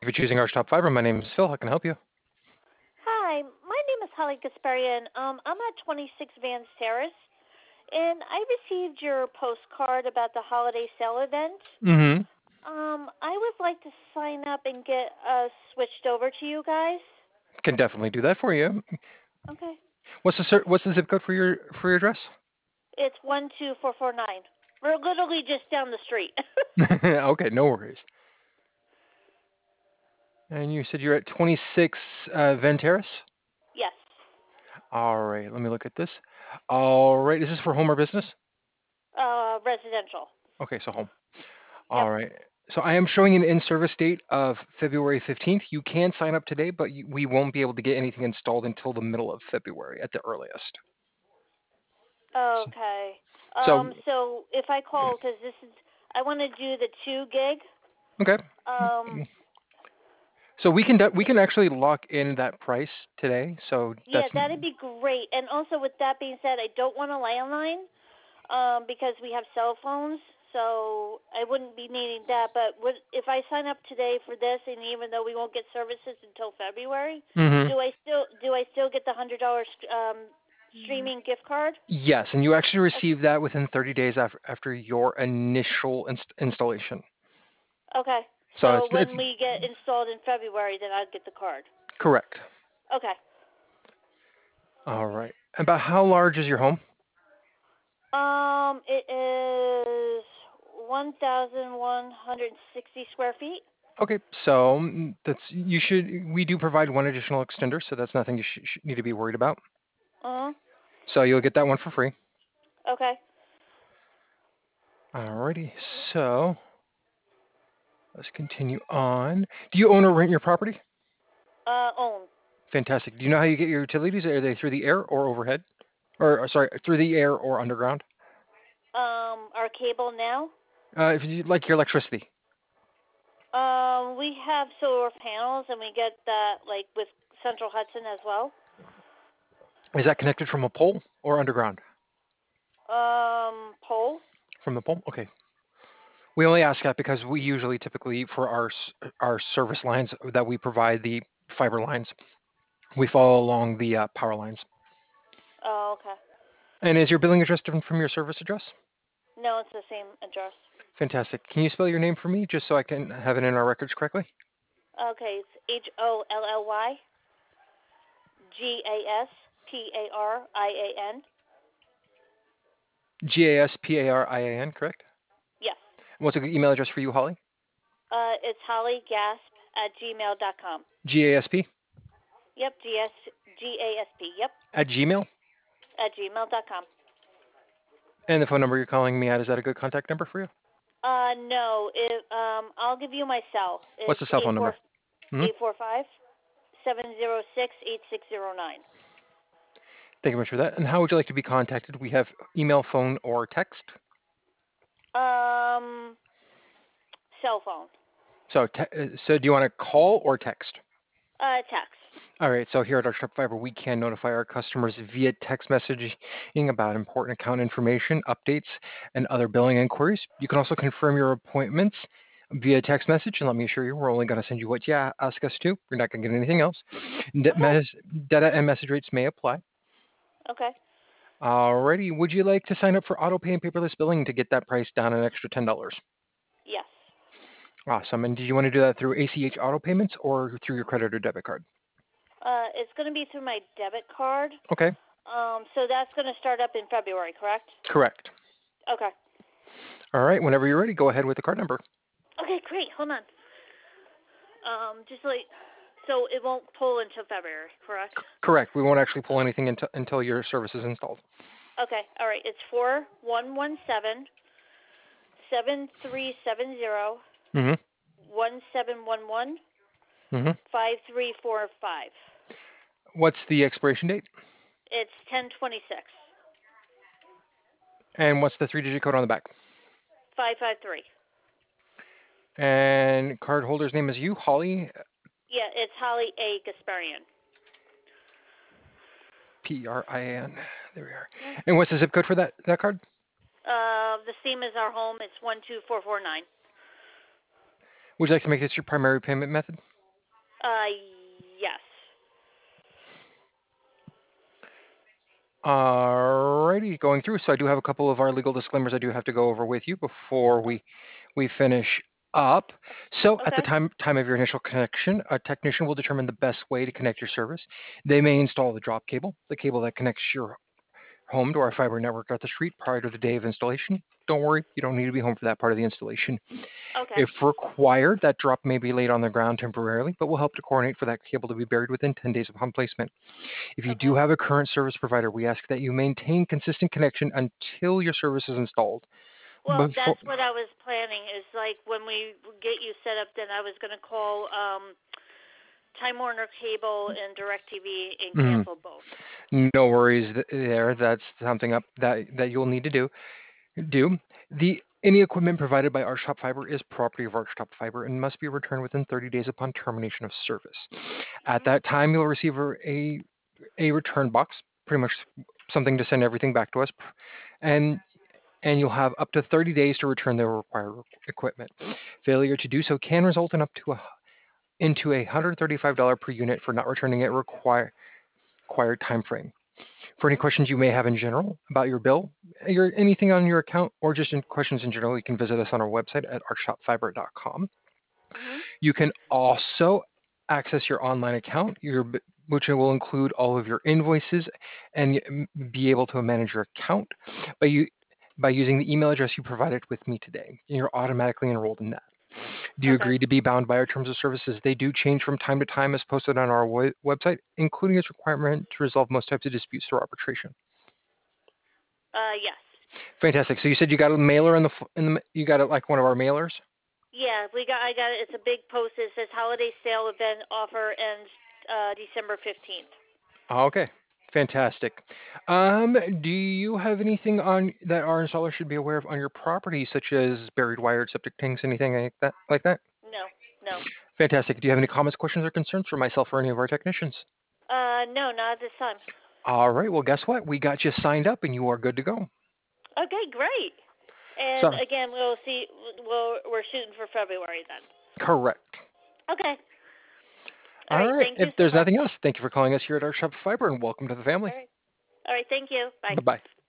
If you're choosing Arch Top Fiber, my name is Phil. How can I help you? Hi, my name is Holly Gasparian. I'm at 26 Vance Terrace, and I received your postcard about the holiday sale event. Mm-hmm. I would like to sign up and get switched over to you guys. Can definitely do that for you. Okay. What's the zip code for your address? It's 12449. We're literally just down the street. Okay, no worries. And you said you're at 26 Van Terrace? Yes. All right, let me look at this. All right, is this for home or business? Residential. Okay, so home. Yep. All right. So I am showing an in-service date of February 15th. You can sign up today, but we won't be able to get anything installed until the middle of February at the earliest. So, Okay. so So if I call, because I want to do the 2 gig. okay. Um, So we can actually lock in that price today. So Yeah, that's that'd be great. And also, with that being said, I don't want a landline because we have cell phones, so I wouldn't be needing that. But if I sign up today for this, and even though we won't get services until February, hmm do I still get the $100 streaming gift card? yes, and you actually Okay. receive that within 30 days after your initial installation. Okay. So So it's when we get installed in February, then I'll get the card. correct. Okay. All right. About how large is your home? It is 1,160 square feet. Okay, so we do provide one additional extender, so that's nothing you need to be worried about. Uh huh. So you'll get that one for free. Okay. Alrighty, so let's continue on. Do you own or rent your property? Own. Fantastic. Do you know how you get your utilities? Are they through the air or overhead? Or sorry, through the air or underground? Our cable now. If you like your electricity, We have solar panels, and we get that like with Central Hudson as well. is that connected from a pole or underground? Pole. From the pole? Okay. We only ask that because we usually typically for our service lines that we provide the fiber lines, we follow along the power lines. Oh, okay. And is your billing address different from your service address? No, it's the same address. Fantastic. Can you spell your name for me just so I can have it in our records correctly? Okay, it's HOLLYGASPARIAN. GASPARIAN, correct? Yes. What's a good email address for you, Holly? It's hollygasp@gmail.com. GASP Yep. GASP. Yep. at Gmail? @gmail.com. And the phone number you're calling me at, is that a good contact number for you? No. I'll give you my cell. What's It's the cell phone number? Hmm. 845-706-8609. Thank you much for that. And how would you like to be contacted? We have email, phone, or text. Um, Cell phone. So do you want to call or text? Text. All right, so here at our Sharp Fiber, we can notify our customers via text messaging about important account information, updates, and other billing inquiries. You can also confirm your appointments via text message, and let me assure you, we're only going to send you what you ask us to. You're not going to get anything else. Okay. Data and message rates may apply. Okay. Alrighty, would you like to sign up for auto pay and paperless billing to get that price down an extra $10? Yes. Awesome. And did you want to do that through ACH auto payments or through your credit or debit card? It's going to be through my debit card. Okay, So that's going to start up in February, correct? correct. Okay. All right, whenever you're ready, go ahead with the card number. Okay, great. Hold on. So it won't pull until February, correct? Correct. We won't actually pull anything until your service is installed. Okay. All right. It's 4117-7370-1711-5345. Mm-hmm. Mm-hmm. What's the expiration date? It's 1026. And what's the three-digit code on the back? 553. And card holder's name is you, Holly, Yeah, it's Holly A. Gasparian. P-R-I-A-N. There we are. And what's the zip code for that card? The same as our home. It's 12449. Would you like to make this your primary payment method? Uh, yes. Alrighty, going through. So I do have a couple of our legal disclaimers I do have to go over with you before we finish up. So at the Okay. time of your initial connection, a technician will determine the best way to connect your service. They may install the drop cable, the cable that connects your home to our fiber network at the street prior to the day of installation. Don't worry, you don't need to be home for that part of the installation. Okay. If required, that drop may be laid on the ground temporarily, but we'll help to coordinate for that cable to be buried within 10 days upon placement. If you do Okay. have a current service provider, we ask that you maintain consistent connection until your service is installed. Well, Before, that's what I was planning. Is like when we get you set up, then I was going to call Time Warner Cable and DirecTV and mm, cancel both. no worries there. That's something up that you'll need to do. Any equipment provided by Archtop Fiber is property of Archtop Fiber and must be returned within 30 days upon termination of service. At Mhm. that time, you'll receive a return box, pretty much something to send everything back to us, and you'll have up to 30 days to return the required equipment. Failure to do so can result in up to into a $135 per unit for not returning it required time frame. For any Mhm. questions you may have in general about your bill, anything on your account, or just in questions in general, you can visit us on our website at archshopfiber.com. Mhm. You can also access your online account, which will include all of your invoices and be able to manage your account by you by using the email address you provided with me today. You're automatically enrolled in that. Do you Okay. agree to be bound by our terms of services? They do change from time to time as posted on our website, including its requirement to resolve most types of disputes through arbitration. Yes. Fantastic. So you said you got a mailer you got it like one of our mailers? Yeah, I got it. It's a big post that says holiday sale event offer ends December 15th. Okay. Fantastic. Do you have anything on that our installer should be aware of on your property, such as buried wired septic tanks, anything like that? Like that? No. No. Fantastic. Do you have any comments, questions, or concerns for myself or any of our technicians? No, not at this time. All right. Well, guess what? We got you signed up, and you are good to go. Okay, great. And So, again, we'll see. We're shooting for February then. correct. Okay. All All right. right. Thank you If so there's much. nothing else, thank you for calling us here at our Shop Fiber, and welcome to the family. All right. All right. Thank you. Bye. Bye bye.